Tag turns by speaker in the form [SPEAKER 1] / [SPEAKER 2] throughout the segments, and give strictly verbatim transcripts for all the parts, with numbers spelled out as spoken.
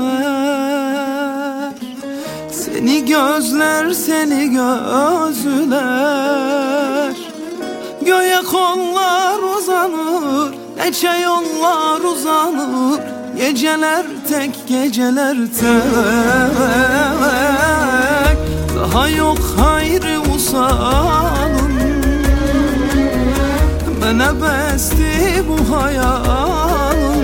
[SPEAKER 1] Seni gözler, seni gözler. Göğe kollar uzanır, neçe yollar uzanır. Geceler tek, geceler tek. Daha yok hayrı usalım. Mənə bəsdi bu hayalım.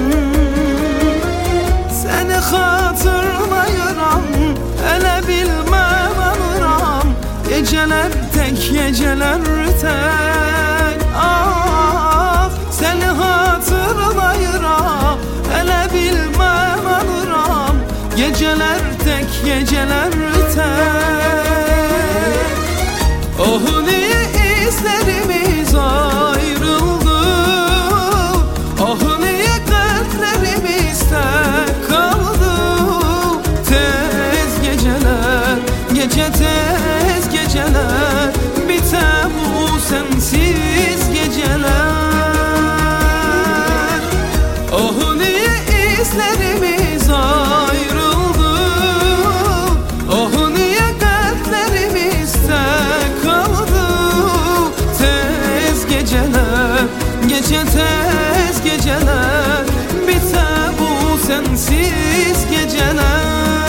[SPEAKER 1] Səni xatırlayıram, elə bilməm anıram. Geceler tek, geceler tek. Ah, səni hatırlayıram, elə bilməm anıram. Geceler tek, geceler tek. Oh, niye izlerimiz ayrıldı? Oh, niye kalplerimiz tek kaldı? Tez geceler, gece tez geceler. Biter bu sensiz geceler. Oh, niye izlerimiz ayrıldı? Oh, niye kalplerimiz tek kaldı? Tez geceler, gece tez geceler. Biter bu sensiz geceler.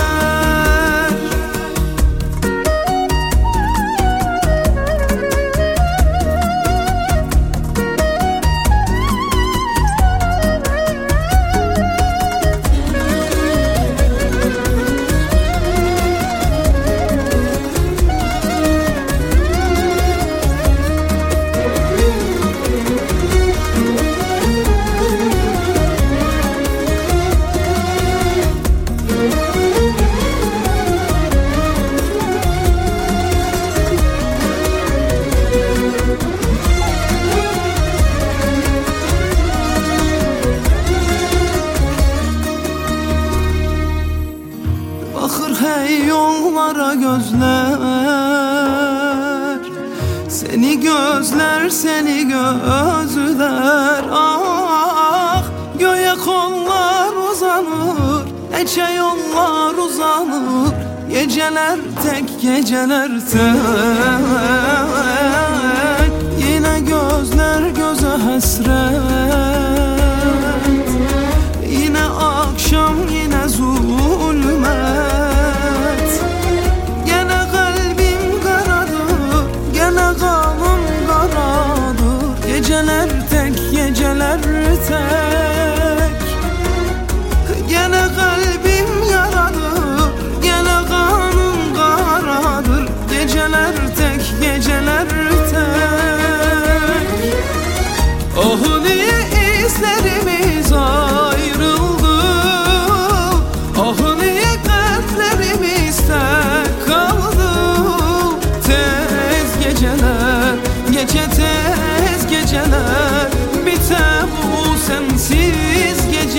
[SPEAKER 1] Baxır hey yollara gözler. Seni gözler, seni gözler. Ah, göğe kollar uzanır, neçe yollar uzanır. Geceler tek, geceler tek. Yine gözler göze hasret. Yine akşam, yine zulmet. Gene kalbim karadır, gene kanım karadır. Geceler tek, geceler tek. Gene kalbim yaradır, gene kanım karadır. Geceler tek, geceler tek. Oh, niye izlerimiz ayrıldı? Oh, niye kalplerimiz tek kaldı? Tez geceler, gece tez geceler. Biter bu sensiz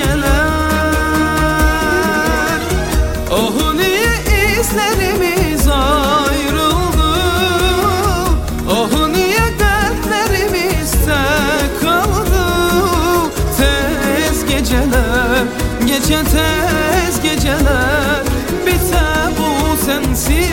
[SPEAKER 1] geceler. Oh, niye izlerimiz ayrıldı? Oh, niye kalplerimiz tek kaldı? Tez geceler, gece tez geceler. Biter bu sensiz